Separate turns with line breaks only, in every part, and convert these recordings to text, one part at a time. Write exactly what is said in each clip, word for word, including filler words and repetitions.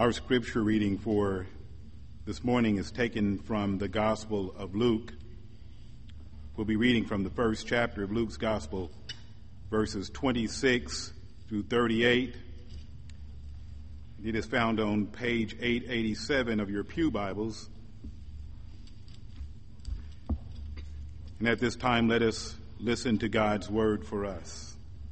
Our scripture reading for this morning is taken from the Gospel of Luke. We'll be reading from the first chapter of Luke's Gospel, verses twenty-six through thirty-eight. It is found on page eight eighty-seven of your pew Bibles. And at this time, let us listen to God's word for us.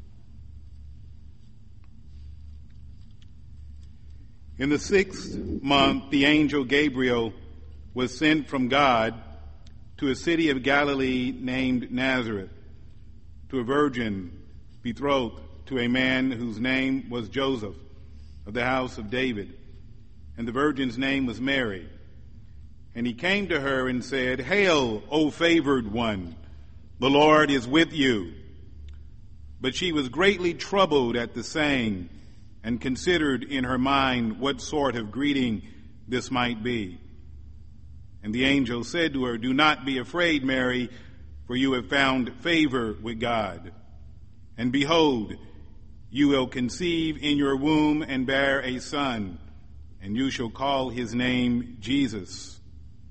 In the sixth month, the angel Gabriel was sent from God to a city of Galilee named Nazareth, to a virgin betrothed to a man whose name was Joseph, of the house of David, and the virgin's name was Mary. And he came to her and said, "Hail, O favored one, the Lord is with you." But she was greatly troubled at the saying, and considered in her mind what sort of greeting this might be. And the angel said to her, "Do not be afraid, Mary, for you have found favor with God. And behold, you will conceive in your womb and bear a son, and you shall call his name Jesus.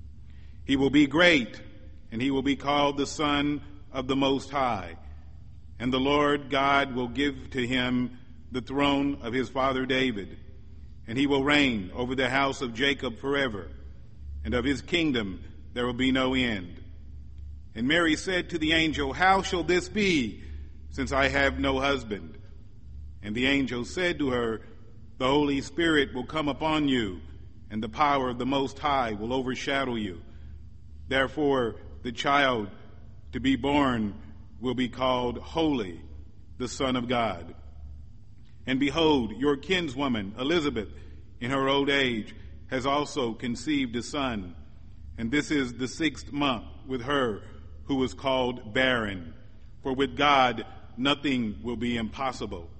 He will be great, and he will be called the Son of the Most High. And the Lord God will give to him the throne of his father David, and he will reign over the house of Jacob forever, and of his kingdom there will be no end." And Mary said to the angel, "How shall this be, since I have no husband?" And the angel said to her, "The Holy Spirit will come upon you, and the power of the Most High will overshadow you. Therefore, the child to be born will be called Holy, the Son of God. And behold, your kinswoman, Elizabeth, in her old age, has also conceived a son. And this is the sixth month with her who was called barren. For with God nothing will be impossible."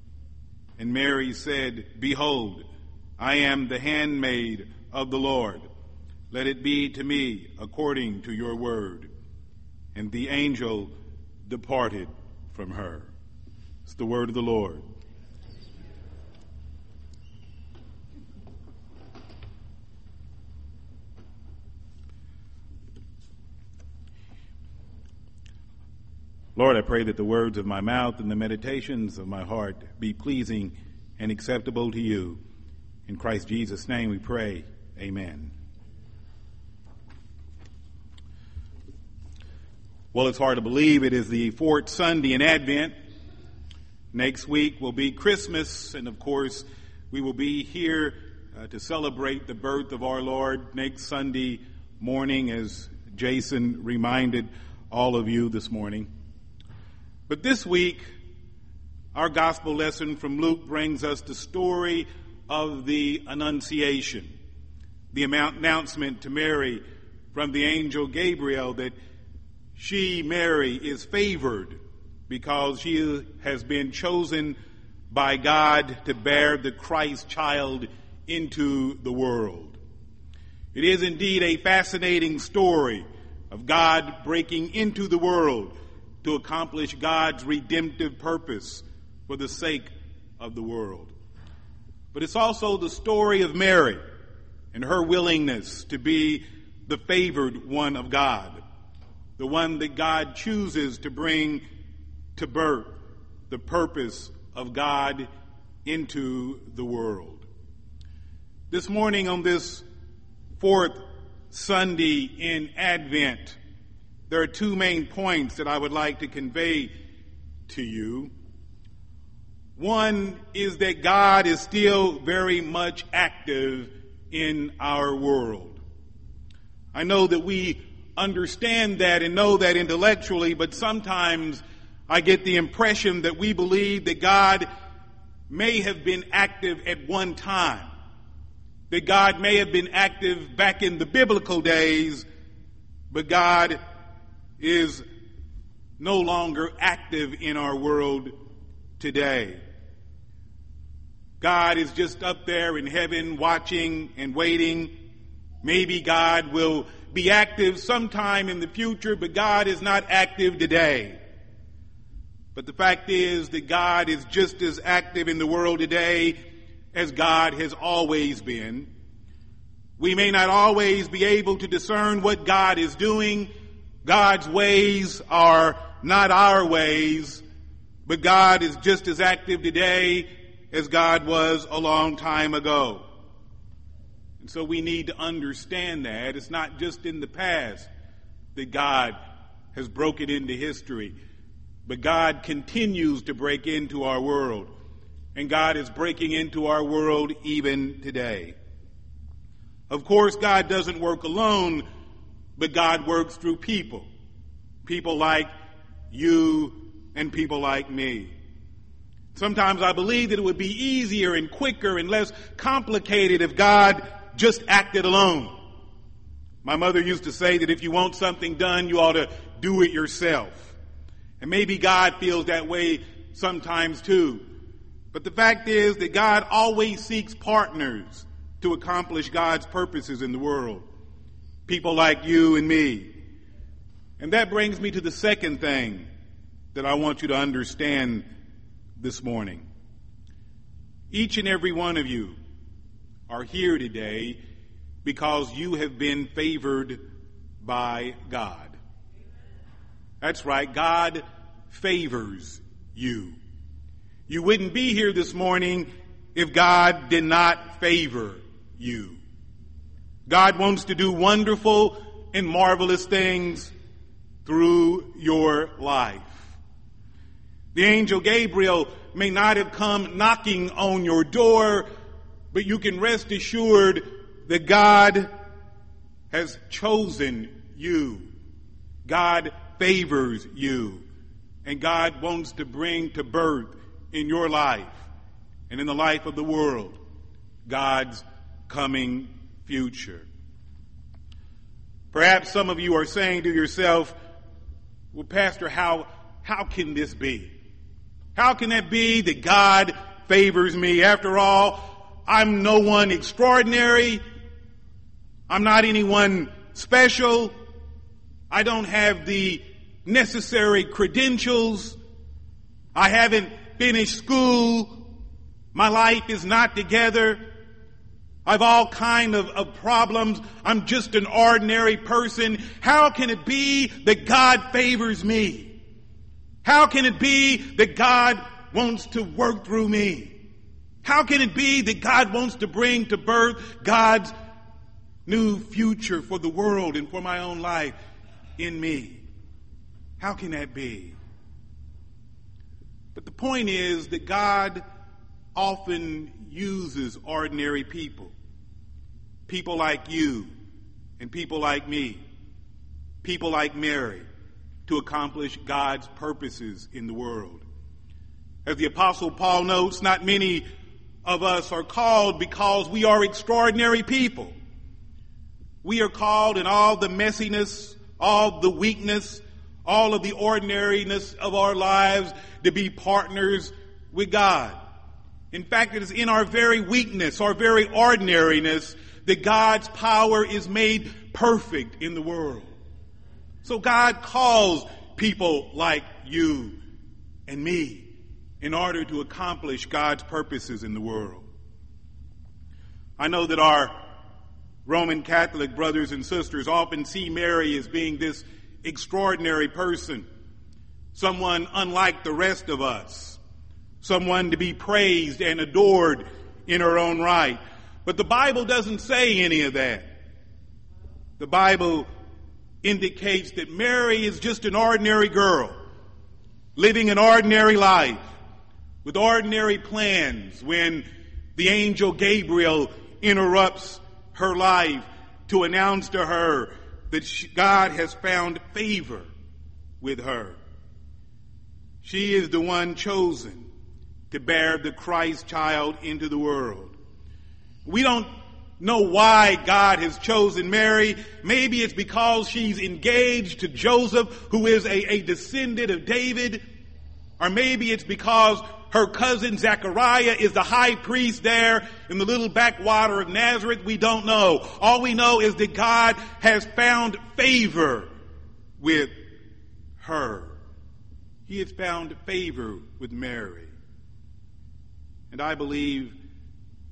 And Mary said, "Behold, I am the handmaid of the Lord. Let it be to me according to your word." And the angel departed from her. It's the word of the Lord. Lord, I pray that the words of my mouth and the meditations of my heart be pleasing and acceptable to you. In Christ Jesus' name we pray. Amen. Well, it's hard to believe it is the fourth Sunday in Advent. Next week will be Christmas, and of course, we will be here uh, to celebrate the birth of our Lord next Sunday morning, as Jason reminded all of you this morning. But this week, our gospel lesson from Luke brings us the story of the Annunciation, the announcement to Mary from the angel Gabriel that she, Mary, is favored because she has been chosen by God to bear the Christ child into the world. It is indeed a fascinating story of God breaking into the world to accomplish God's redemptive purpose for the sake of the world. But it's also the story of Mary and her willingness to be the favored one of God, the one that God chooses to bring to birth the purpose of God into the world. This morning, on this fourth Sunday in Advent, there are two main points that I would like to convey to you. One is that God is still very much active in our world. I know that we understand that and know that intellectually, but sometimes I get the impression that we believe that God may have been active at one time, that God may have been active back in the biblical days, but God is no longer active in our world today. God is just up there in heaven watching and waiting. Maybe God will be active sometime in the future, but God is not active today. But the fact is that God is just as active in the world today as God has always been. We may not always be able to discern what God is doing. God's ways are not our ways, but God is just as active today as God was a long time ago. And so we need to understand that. It's not just in the past that God has broken into history, but God continues to break into our world. And God is breaking into our world even today. Of course, God doesn't work alone, but God works through people. People like you and people like me. Sometimes I believe that it would be easier and quicker and less complicated if God just acted alone. My mother used to say that if you want something done, you ought to do it yourself. And maybe God feels that way sometimes too. But the fact is that God always seeks partners to accomplish God's purposes in the world. People like you and me. And that brings me to the second thing that I want you to understand this morning. Each and every one of you are here today because you have been favored by God. That's right, God favors you. You wouldn't be here this morning if God did not favor you. God wants to do wonderful and marvelous things through your life. The angel Gabriel may not have come knocking on your door, but you can rest assured that God has chosen you. God favors you. And God wants to bring to birth in your life and in the life of the world God's coming future. Perhaps some of you are saying to yourself, well, Pastor, how, how can this be? How can that be that God favors me? After all, I'm no one extraordinary. I'm not anyone special. I don't have the necessary credentials. I haven't finished school. My life is not together. I've all kind of, of problems. I'm just an ordinary person. How can it be that God favors me? How can it be that God wants to work through me? How can it be that God wants to bring to birth God's new future for the world and for my own life in me? How can that be? But the point is that God often uses ordinary people. People like you and people like me. People like Mary to accomplish God's purposes in the world. As the Apostle Paul notes, not many of us are called because we are extraordinary people. We are called in all the messiness, all the weakness, all of the ordinariness of our lives to be partners with God. In fact, it is in our very weakness, our very ordinariness, that God's power is made perfect in the world. So God calls people like you and me in order to accomplish God's purposes in the world. I know that our Roman Catholic brothers and sisters often see Mary as being this extraordinary person, someone unlike the rest of us, someone to be praised and adored in her own right. But the Bible doesn't say any of that. The Bible indicates that Mary is just an ordinary girl, living an ordinary life, with ordinary plans when the angel Gabriel interrupts her life to announce to her that she, God has found favor with her. She is the one chosen to bear the Christ child into the world. We don't know why God has chosen Mary. Maybe it's because she's engaged to Joseph, who is a, a descendant of David. Or maybe it's because her cousin Zechariah is the high priest there in the little backwater of Nazareth. We don't know. All we know is that God has found favor with her. He has found favor with Mary. And I believe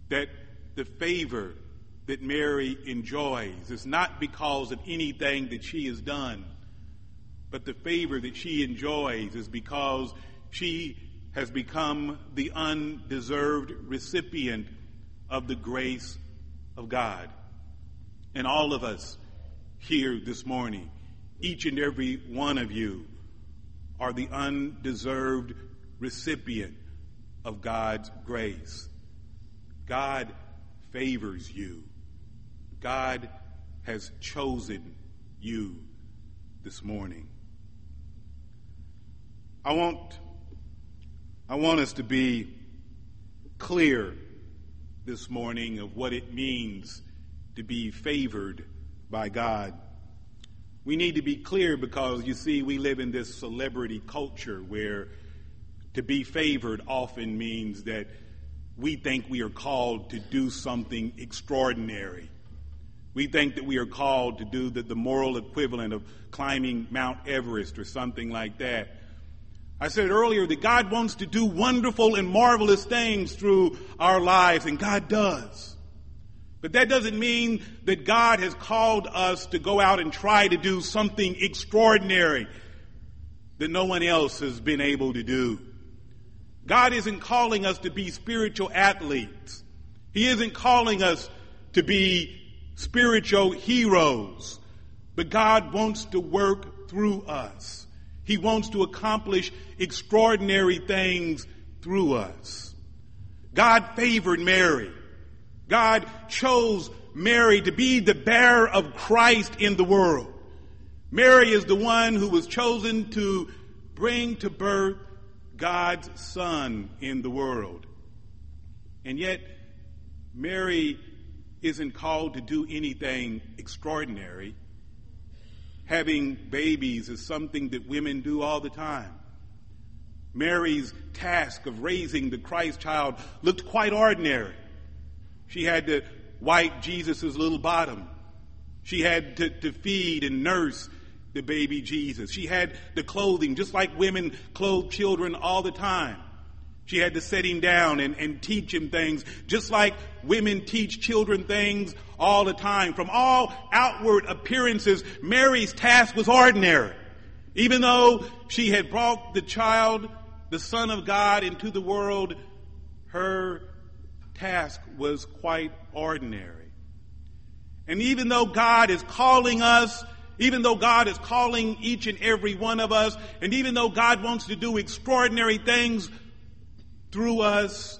that the favor that Mary enjoys is not because of anything that she has done, but the favor that she enjoys is because she has become the undeserved recipient of the grace of God. And all of us here this morning, each and every one of you, are the undeserved recipient of God's grace. God favors you. God has chosen you this morning. I want, I want us to be clear this morning of what it means to be favored by God. We need to be clear because, you see, we live in this celebrity culture where to be favored often means that we think we are called to do something extraordinary. We think that we are called to do the, the moral equivalent of climbing Mount Everest or something like that. I said earlier that God wants to do wonderful and marvelous things through our lives, and God does. But that doesn't mean that God has called us to go out and try to do something extraordinary that no one else has been able to do. God isn't calling us to be spiritual athletes. He isn't calling us to be spiritual heroes. But God wants to work through us. He wants to accomplish extraordinary things through us. God favored Mary. God chose Mary to be the bearer of Christ in the world. Mary is the one who was chosen to bring to birth God's Son in the world. And yet, Mary isn't called to do anything extraordinary. Having babies is something that women do all the time. Mary's task of raising the Christ child looked quite ordinary. She had to wipe Jesus' little bottom. She had to, to feed and nurse the baby Jesus. She had the clothing, just like women clothe children all the time. She had to set him down and, and teach him things, just like women teach children things all the time. From all outward appearances, Mary's task was ordinary. Even though she had brought the child, the Son of God, into the world, her task was quite ordinary. And even though God is calling us, even though God is calling each and every one of us, and even though God wants to do extraordinary things through us,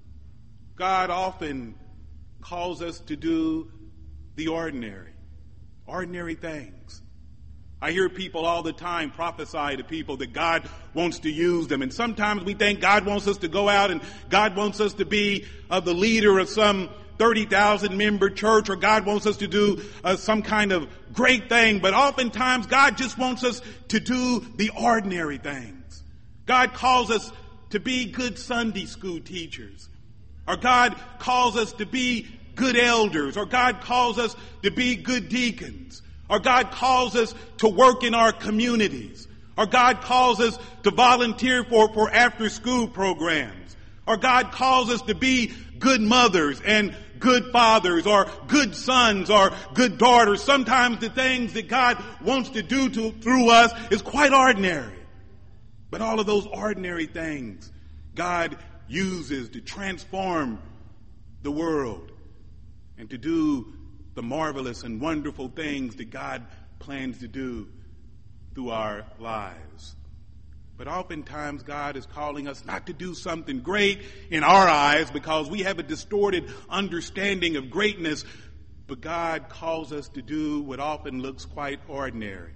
God often calls us to do the ordinary, ordinary things. I hear people all the time prophesy to people that God wants to use them. And sometimes we think God wants us to go out and God wants us to be uh, the leader of some thirty thousand member church, or God wants us to do uh, some kind of great thing. But oftentimes God just wants us to do the ordinary things. God calls us to be good Sunday school teachers, or God calls us to be good elders, or God calls us to be good deacons, or God calls us to work in our communities, or God calls us to volunteer for, for after school programs, or God calls us to be good mothers and good fathers, or good sons, or good daughters. Sometimes the things that God wants to do to, through us is quite ordinary. But all of those ordinary things God uses to transform the world and to do the marvelous and wonderful things that God plans to do through our lives. But oftentimes God is calling us not to do something great in our eyes because we have a distorted understanding of greatness, but God calls us to do what often looks quite ordinary.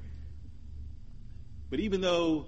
But even though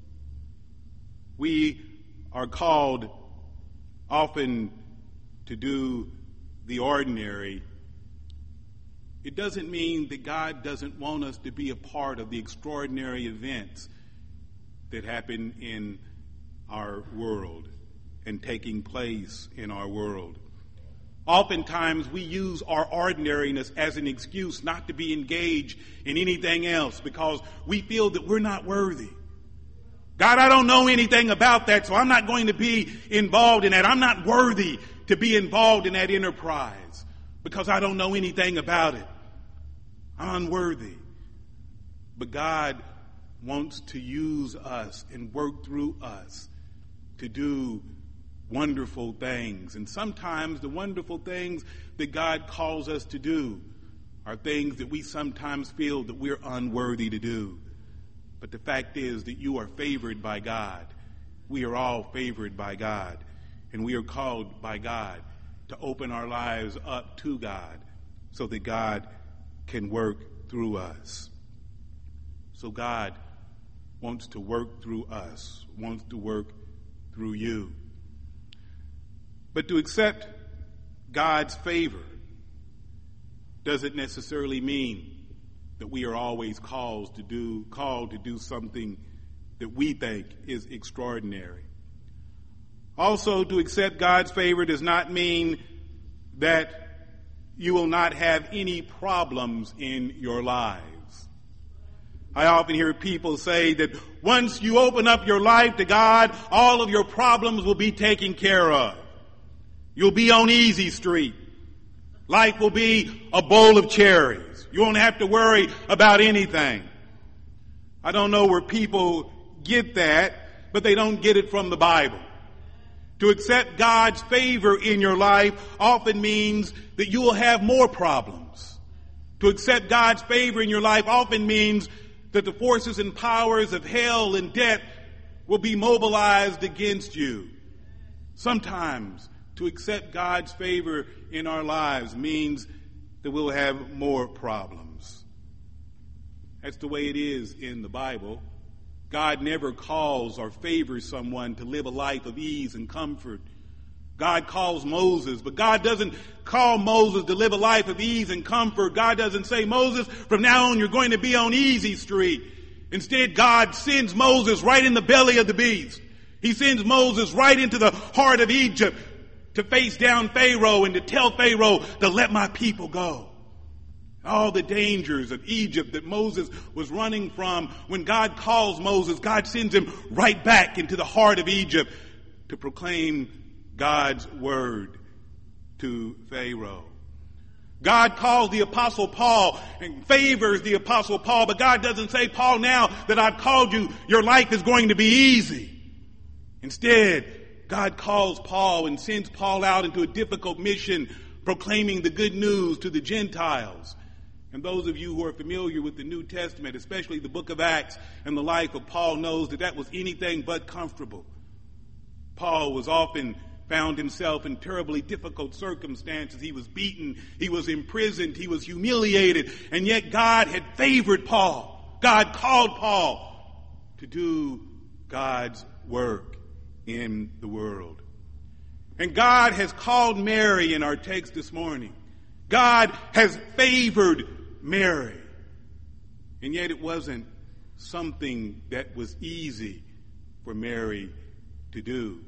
we are called often to do the ordinary, it doesn't mean that God doesn't want us to be a part of the extraordinary events that happen in our world and taking place in our world. Oftentimes we use our ordinariness as an excuse not to be engaged in anything else because we feel that we're not worthy. God, I don't know anything about that, so I'm not going to be involved in that. I'm not worthy to be involved in that enterprise because I don't know anything about it. I'm unworthy. But God wants to use us and work through us to do wonderful things. And sometimes the wonderful things that God calls us to do are things that we sometimes feel that we're unworthy to do. But the fact is that you are favored by God. We are all favored by God. And we are called by God to open our lives up to God so that God can work through us. So God wants to work through us, wants to work through you. But to accept God's favor doesn't necessarily mean that we are always called to do, called to do something that we think is extraordinary. Also, to accept God's favor does not mean that you will not have any problems in your lives. I often hear people say that once you open up your life to God, all of your problems will be taken care of. You'll be on easy street. Life will be a bowl of cherries. You won't have to worry about anything. I don't know where people get that, but they don't get it from the Bible. To accept God's favor in your life often means that you will have more problems. To accept God's favor in your life often means that the forces and powers of hell and death will be mobilized against you. Sometimes to accept God's favor in our lives means that we'll have more problems. That's the way it is in the Bible. God never calls or favors someone to live a life of ease and comfort. God calls Moses, but God doesn't call Moses to live a life of ease and comfort. God doesn't say, Moses, from now on you're going to be on easy street. Instead, God sends Moses right in the belly of the beast. He sends Moses right into the heart of Egypt to face down Pharaoh and to tell Pharaoh to let my people go. All the dangers of Egypt that Moses was running from, when God calls Moses, God sends him right back into the heart of Egypt to proclaim God's word to Pharaoh. God calls the Apostle Paul and favors the Apostle Paul, but God doesn't say, Paul, now that I've called you, your life is going to be easy. Instead, God calls Paul and sends Paul out into a difficult mission, proclaiming the good news to the Gentiles. And those of you who are familiar with the New Testament, especially the book of Acts and the life of Paul, knows that that was anything but comfortable. Paul was often found himself in terribly difficult circumstances. He was beaten, he was imprisoned, he was humiliated, and yet God had favored Paul. God called Paul to do God's work in the world. And God has called Mary in our text this morning. God has favored Mary. And yet it wasn't something that was easy for Mary to do.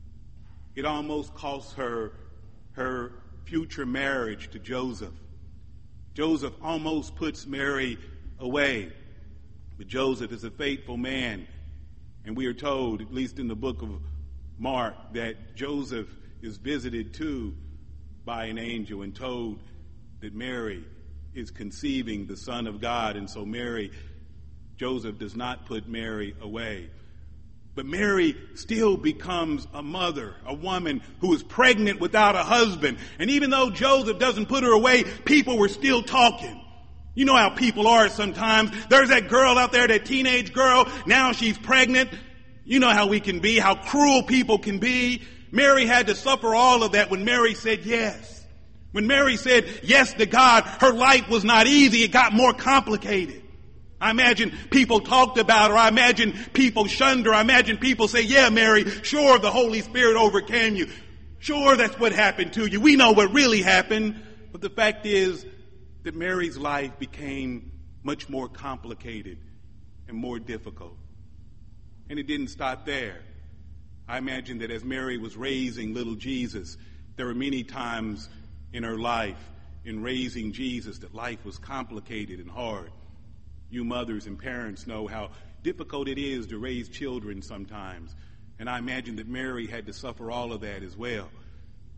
It almost cost her her future marriage to Joseph. Joseph almost puts Mary away. But Joseph is a faithful man. And we are told, at least in the book of Mark, that Joseph is visited too by an angel and told that Mary is conceiving the Son of God. And so Mary, Joseph does not put Mary away. But Mary still becomes a mother, a woman who is pregnant without a husband. And even though Joseph doesn't put her away, people were still talking. You know how people are sometimes. There's that girl out there, that teenage girl. Now she's pregnant. You know how we can be, how cruel people can be. Mary had to suffer all of that when Mary said yes. When Mary said yes to God, her life was not easy. It got more complicated. I imagine people talked about her. I imagine people shunned her. I imagine people say, yeah, Mary, sure, the Holy Spirit overcame you. Sure, that's what happened to you. We know what really happened. But the fact is that Mary's life became much more complicated and more difficult. And it didn't stop there. I imagine that as Mary was raising little Jesus, there were many times in her life, in raising Jesus, that life was complicated and hard. You mothers and parents know how difficult it is to raise children sometimes. And I imagine that Mary had to suffer all of that as well.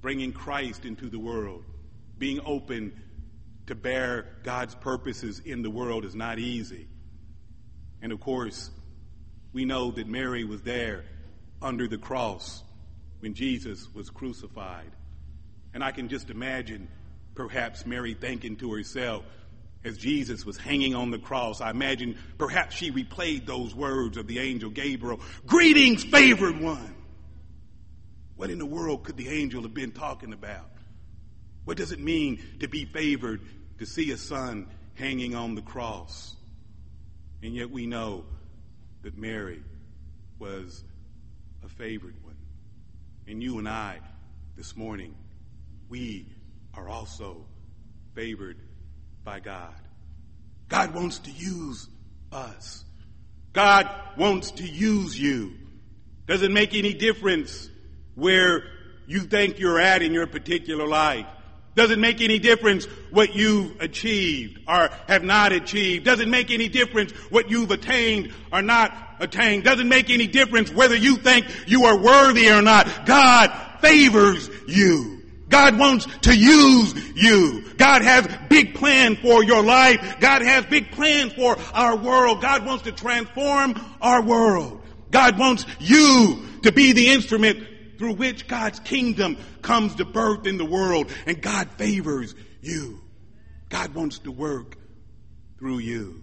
bringing Christ into the world, being open to bear God's purposes in the world is not easy. And of course, we know that Mary was there under the cross when Jesus was crucified. And I can just imagine perhaps Mary thinking to herself, as Jesus was hanging on the cross, I imagine perhaps she replayed those words of the angel Gabriel, "Greetings, favored one." What in the world could the angel have been talking about? What does it mean to be favored, to see a son hanging on the cross? And yet we know that Mary was a favored one. And you and I, this morning, we are also favored by God. God wants to use us. God wants to use you. Doesn't make any difference where you think you're at in your particular life. Doesn't make any difference what you've achieved or have not achieved. Doesn't make any difference what you've attained or not attained. Doesn't make any difference whether you think you are worthy or not. God favors you. God wants to use you. God has big plans for your life. God has big plans for our world. God wants to transform our world. God wants you to be the instrument through which God's kingdom comes to birth in the world. And God favors you. God wants to work through you.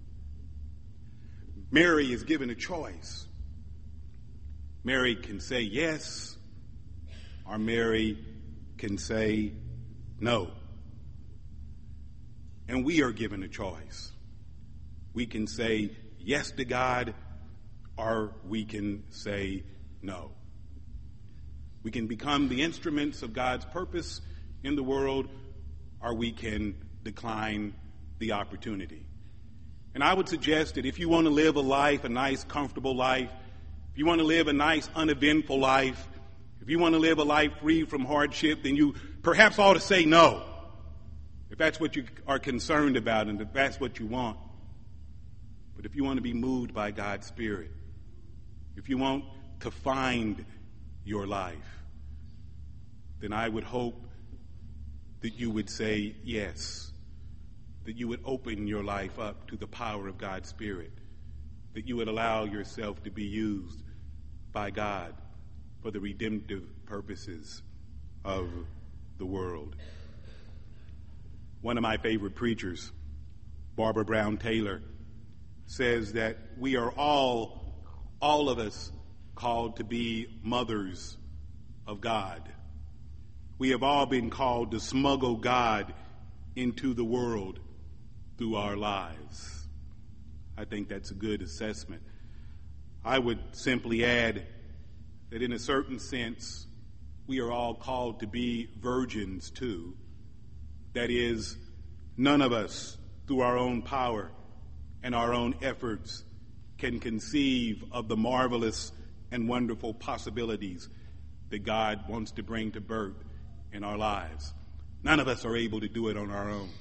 Mary is given a choice. Mary can say yes, or Mary can say no. And we are given a choice. We can say yes to God, or we can say no. We can become the instruments of God's purpose in the world, or we can decline the opportunity. And I would suggest that if you want to live a life, a nice, comfortable life, if you want to live a nice, uneventful life, if you want to live a life free from hardship, then you perhaps ought to say no, if that's what you are concerned about and if that's what you want. But if you want to be moved by God's Spirit, if you want to find your life, then I would hope that you would say yes, that you would open your life up to the power of God's Spirit, that you would allow yourself to be used by God for the redemptive purposes of the world. One of my favorite preachers, Barbara Brown Taylor, says that we are all, all of us, called to be mothers of God. We have all been called to smuggle God into the world through our lives. I think that's a good assessment. I would simply add that in a certain sense, we are all called to be virgins too. That is, none of us, through our own power and our own efforts, can conceive of the marvelous and wonderful possibilities that God wants to bring to birth in our lives. None of us are able to do it on our own.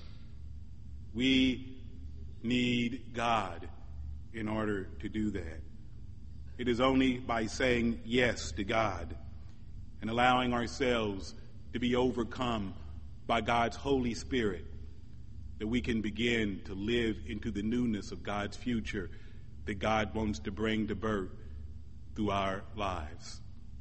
We need God in order to do that. It is only by saying yes to God and allowing ourselves to be overcome by God's Holy Spirit that we can begin to live into the newness of God's future that God wants to bring to birth through our lives.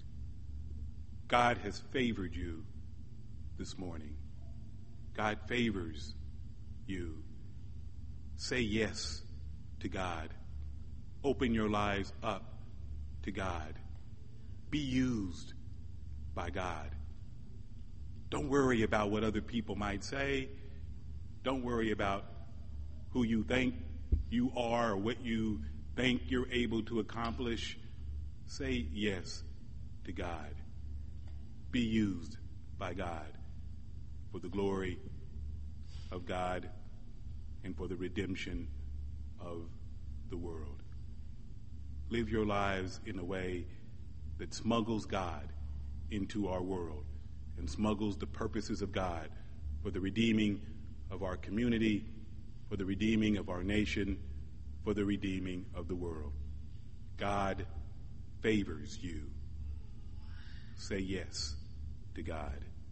God has favored you this morning. God favors you. Say yes to God. Open your lives up to God. Be used by God. Don't worry about what other people might say. Don't worry about who you think you are or what you think you're able to accomplish. Say yes to God. Be used by God for the glory of God and for the redemption of the world. Live your lives in a way that smuggles God into our world and smuggles the purposes of God for the redeeming of our community, for the redeeming of our nation, for the redeeming of the world. God favors you. Say yes to God.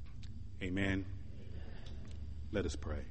Amen. Let us pray.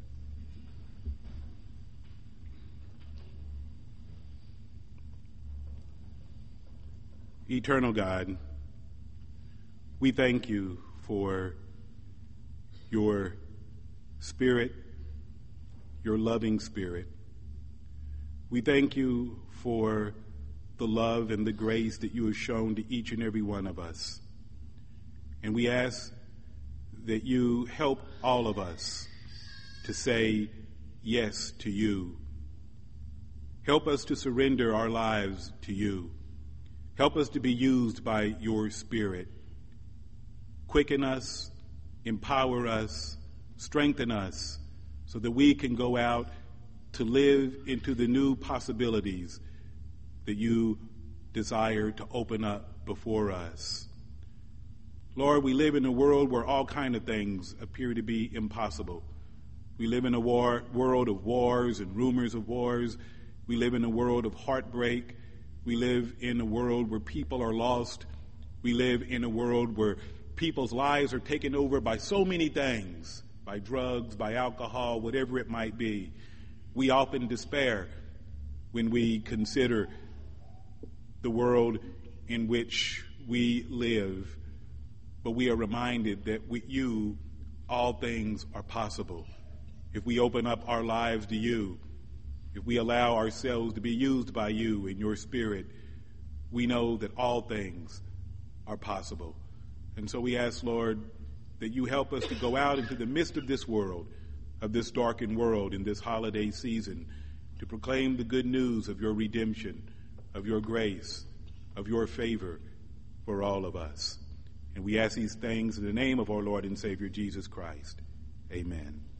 Eternal God, we thank you for your Spirit, your loving Spirit. We thank you for the love and the grace that you have shown to each and every one of us. And we ask that you help all of us to say yes to you. Help us to surrender our lives to you. Help us to be used by your Spirit. Quicken us, empower us, strengthen us, so that we can go out to live into the new possibilities that you desire to open up before us. Lord, we live in a world where all kinds of things appear to be impossible. We live in a war, world of wars and rumors of wars. We live in a world of heartbreak. We live in a world where people are lost. We live in a world where people's lives are taken over by so many things, by drugs, by alcohol, whatever it might be. We often despair when we consider the world in which we live. But we are reminded that with you, all things are possible. If we open up our lives to you, if we allow ourselves to be used by you in your Spirit, we know that all things are possible. And so we ask, Lord, that you help us to go out into the midst of this world, of this darkened world in this holiday season, to proclaim the good news of your redemption, of your grace, of your favor for all of us. And we ask these things in the name of our Lord and Savior, Jesus Christ. Amen.